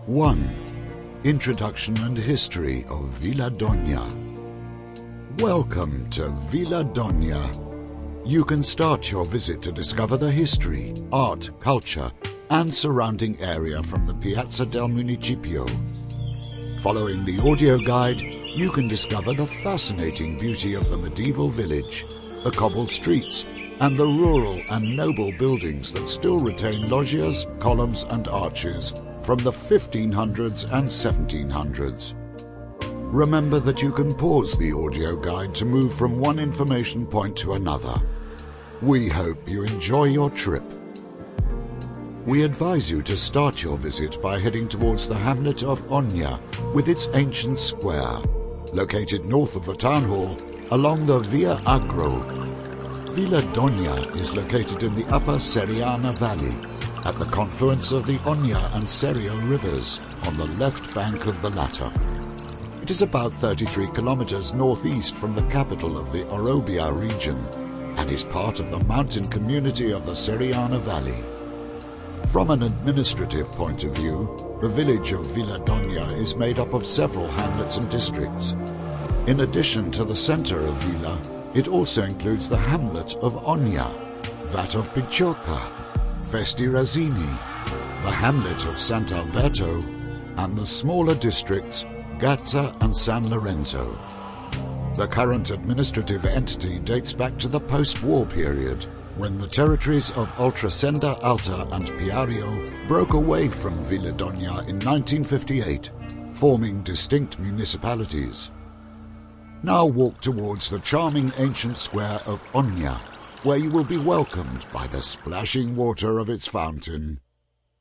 1. Introduction and History of Vila Donya. Welcome to Vila Donya. You can start your visit to discover the history, art, culture, and surrounding area from the Piazza del Municipio. Following the audio guide, you can discover the fascinating beauty of the medieval village, the cobbled streets, and the rural and noble buildings that still retain loggias, columns, and arches from the 1500s and 1700s. Remember that you can pause the audio guide to move from one information point to another. We hope you enjoy your trip. We advise you to start your visit by heading towards the hamlet of Onya with its ancient square, located north of the town hall along the Via Agro. Vila Donya is located in the upper Seriana Valley, at the confluence of the Onya and Serio rivers on the left bank of the latter. It is about 33 kilometers northeast from the capital of the Orobia region and is part of the mountain community of the Seriana Valley. From an administrative point of view, the village of Vila Donya is made up of several hamlets and districts. In addition to the center of Vila, it also includes the hamlet of Onya, that of Piccioca, Festi Razzini, the hamlet of Sant'Alberto, and the smaller districts Gazza and San Lorenzo. The current administrative entity dates back to the post-war period, when the territories of Oltresenda Alta and Piario broke away from Vila Donya in 1958, forming distinct municipalities. Now walk towards the charming ancient square of Onya, where you will be welcomed by the splashing water of its fountain.